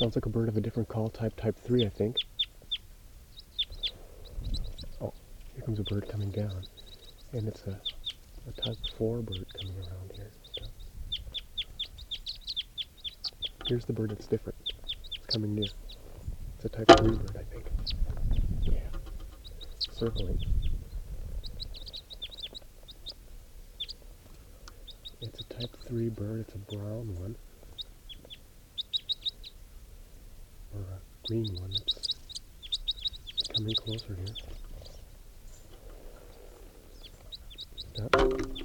Sounds like a bird of a different call type, type 3, I think. Oh, here comes a bird coming down. And it's a type 4 bird coming around here. Here's the bird that's different. It's coming near. It's a type 3 bird, I think. Yeah. Circling. It's a type 3 bird. It's a brown one. Or a green one. It's coming closer here. Yep.